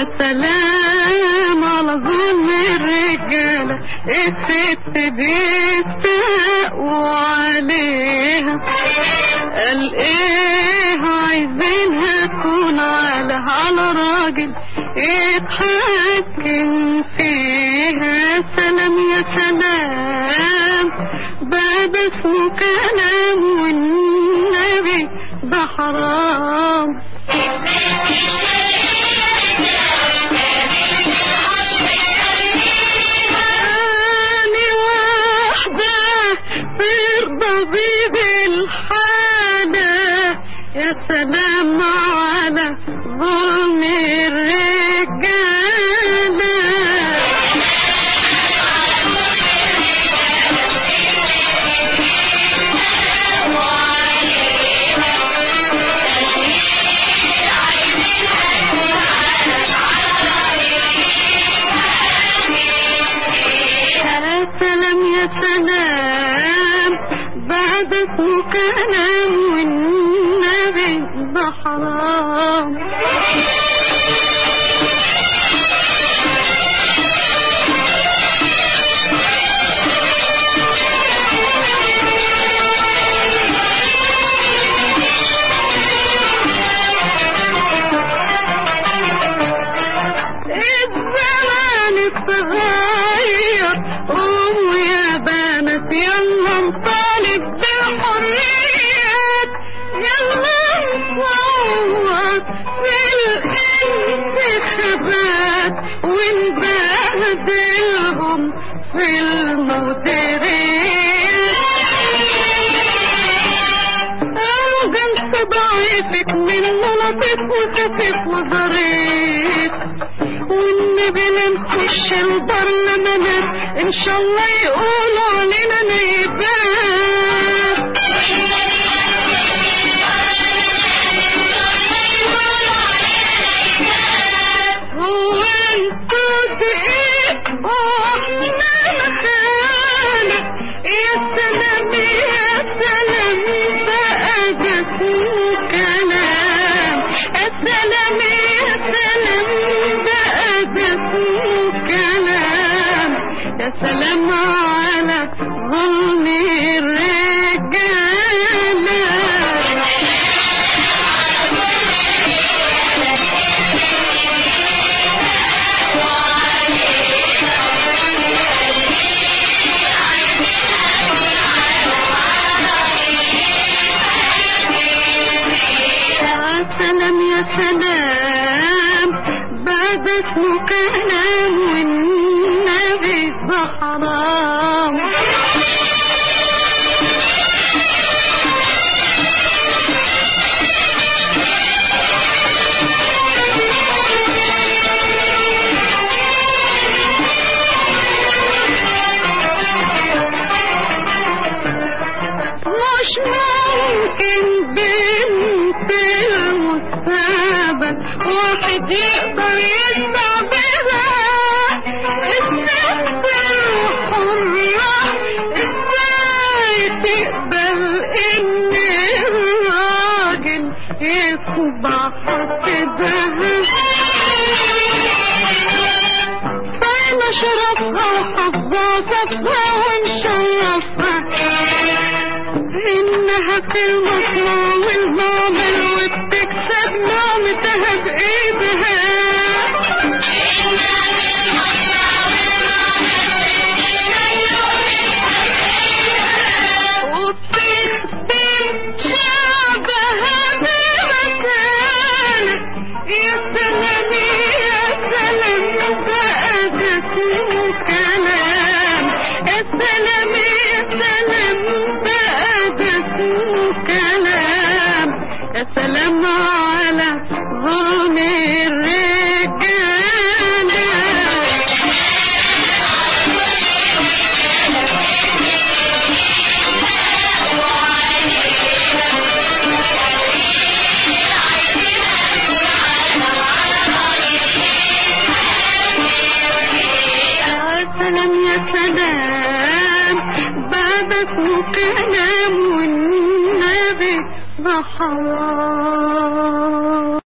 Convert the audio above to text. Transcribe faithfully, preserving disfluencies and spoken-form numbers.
سلام على ظلم الرجالة الست بيستقوا عليها. قال ايه عايزينها تكون على على راجل يتحكم فيها. سلام يا سلام بعد اسمه كلام والنبي ده حرام. أني واحدة ترضى بالحالة يا سلام على ظلم الرجالة. سلام بعد اسمه كلام والنبي ده حرام. الزمان اتغير قوموا يا بنات يلا نطالب بالحريات. يلا نصوت بالانتخابات ونبهدلهم في المديريات. قالوا جنس ضعيفك منه لطيف وخفيف وظريف والنبي نخش البرلمانات ان شاء الله يقولوا علينا نيبات. هو انتوا دقيق واحنا مخالف. يا سلام يا سلام بقى ده كلام. يا سلام يا سلام بقى ده كلام. يا سلام على ظلم الرجالة. سلام يا سلام بعد اسمه كلام والنبي ده حرام. مش ممكن بنت المستقبل واحد يقدر يسمع بها. الست الحرة ازاي تقبل ان الراجل يصبح حسدها؟ فانا شرفها وحفظها صفها ونشرفها انها في المصنع والمعمل وبتكسب نعمتها بايدها. وبتخدم شعبها بمكانة. يا سلام يا سلام بقى ده كلام. يا سلام يا سلام بقى ده كلام. يا سلام على ظلم الرجالة. سلام يا سلام بعد اسمه كلام والنبي ده حرام.